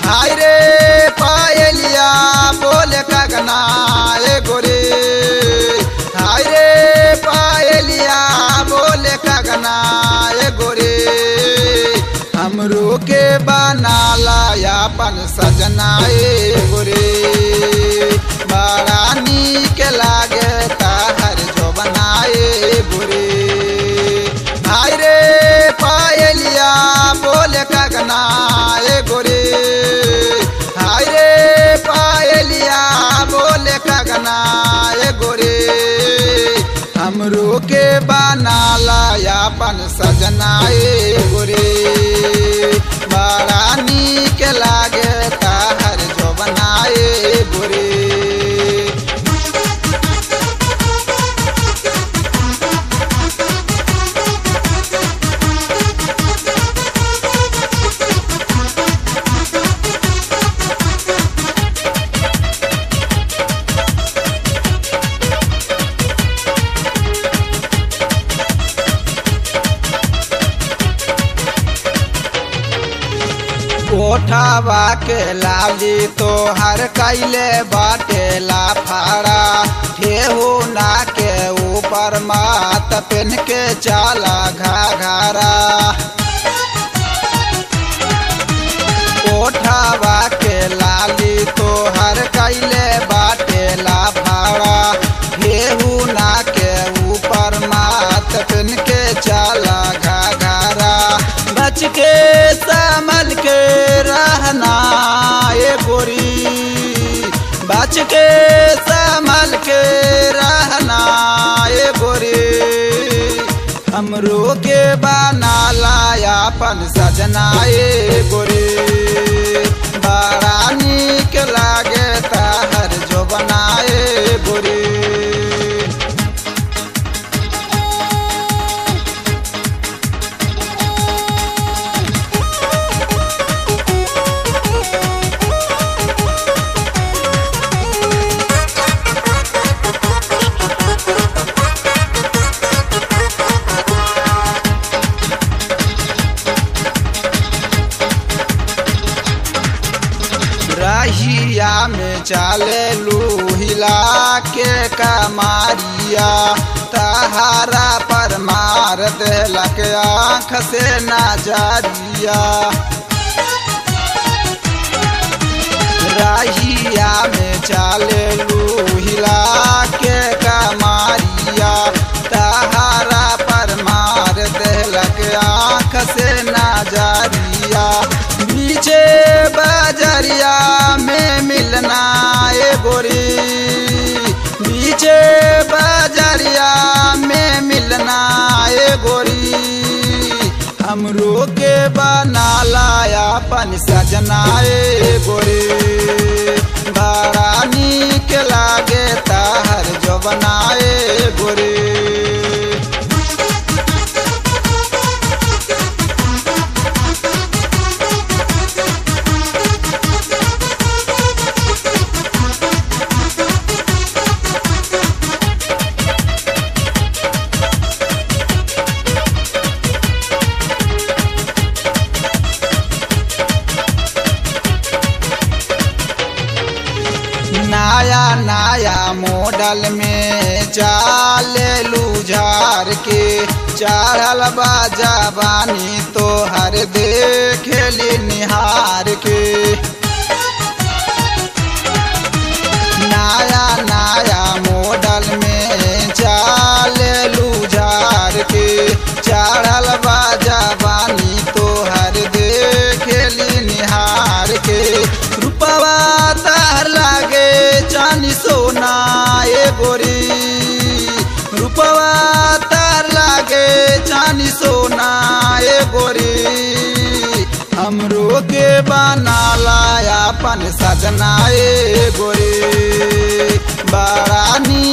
हाय रे पायलिया बोले कगना ए गोरे, हाय रे पायलिया बोले कगना ए गोरे, हमरो के बनाला अपन सजना ए गोरे, बड़ा नीक लागे ताहर जो बनाए गोरे। हाय रे पायलिया बोले कगना ए गोरे, हाय रे पायलिया बोले कगना ए गोरे, हमरो के बनाला अपन सजना ए गोरे, बड़ा नीक लागे ताहर जो बनाए गोरे। ओठावा के लाली तो हर कैले बाटेला फाड़ा, ठेहू ना के ऊपर मात पेन के चाला घाघरा, ओठावा के लाली तो हर कैले बाटेला फाड़ा, ठेहू ना के ऊपर मात पेन के चाला घाघरा, बच के संभल के रहना ए गोरी, बच के संभल के रहना ए गोरी, हमरो के बनाला अपन सजना ए गोरी, बड़ा नीक लागे ताहर जो बनाए गोरी। रहिया में चले लूहिला के कमारिया, तहारा पर मार देलक आँख से नजरिया, रहिया में चले लूहिला के कमारिया, तहारा पर मार देलक आँख से नजरिया, पीछे बजरिया में मिलना ए गोरी, पीछे बजरिया में मिलना ए गोरी, हमरो के बनाला अपन सजना ए गोरी, बड़ा नीक लागे ताहर जो बनाए गोरी। नया नया मॉडल में चाले लूझार के, चढ़ल बा जवानी तो हर देखेली निहार के, नया नया मॉडल में चाले लूझार के, चढ़ल बा जवानी तो हर देखेली निहार के, रूपवा तार लागे चांदी सोना ए गोरी, रूपवा तार लागे चांदी सोना ए गोरी, हमरो के बनाला अपन सजना ए गोरी, बड़ा नी